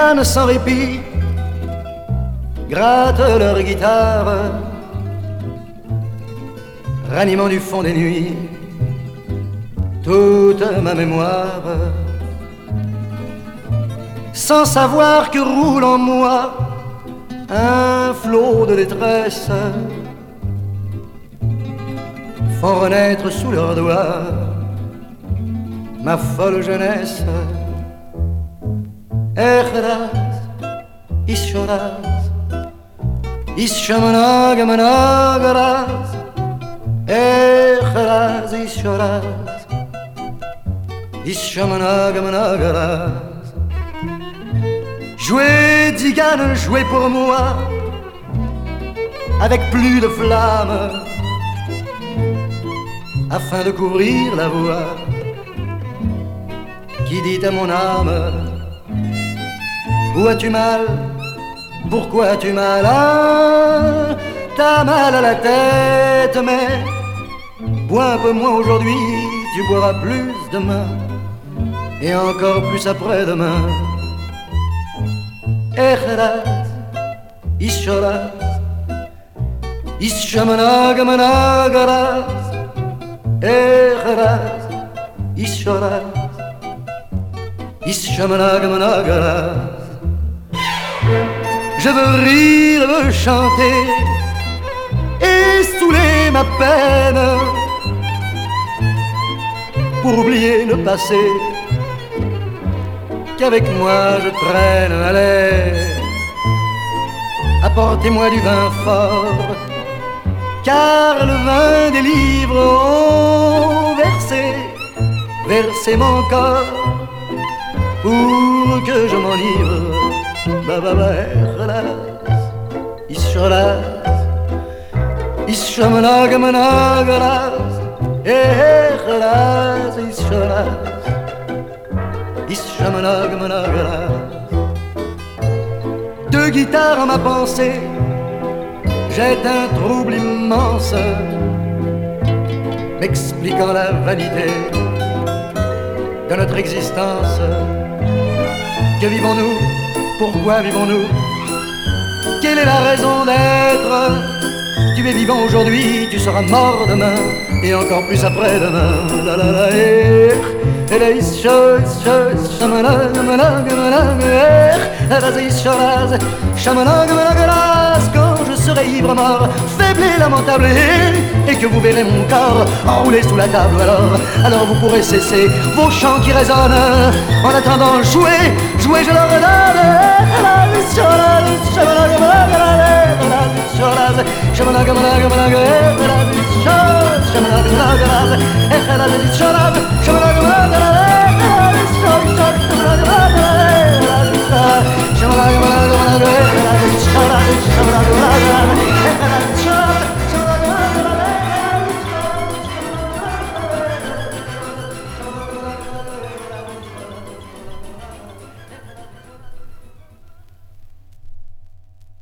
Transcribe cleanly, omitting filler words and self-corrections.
Tziganes sans répit grattent leur guitare, ranimant du fond des nuits toute ma mémoire, sans savoir que roule en moi un flot de détresse, font renaître sous leurs doigts ma folle jeunesse. Echraz, ishoraz, ishamanag managaraz, echraz, ishoraz, ishamanag managaraz. Jouez, Tziganes, jouez pour moi, avec plus de flamme, afin de couvrir la voix qui dit à mon âme: où as-tu mal? Pourquoi as-tu mal? Ah, t'as mal à la tête, mais bois un peu moins aujourd'hui, tu boiras plus demain, et encore plus après-demain. Echeraz, ishoraz, ishamanag managaraz, echeraz, ishoraz, ishamanag managaraz. Je veux rire, je veux chanter et saouler ma peine pour oublier le passé qu'avec moi je traîne. Allez, apportez-moi du vin fort, car le vin des livres ont versé mon corps pour que je m'enivre. Ishoraz, ishamanag managaraz, echeraz, ishoraz, ishamanag managaraz. Deux guitares à ma pensée, jette un trouble immense, m'expliquant la vanité de notre existence. Que vivons-nous? Pourquoi vivons-nous? Quelle est la raison d'être? Tu es vivant aujourd'hui, tu seras mort demain, et encore plus après-demain. La la la, et la ishoraz, shamanag manag manag, shamanag managaraz. Quand je serai ivre mort, faible et lamentable, et que vous verrez mon corps enroulé sous la table, alors vous pourrez cesser vos chants qui résonnent. En attendant, jouez, je leur donne. Shamanag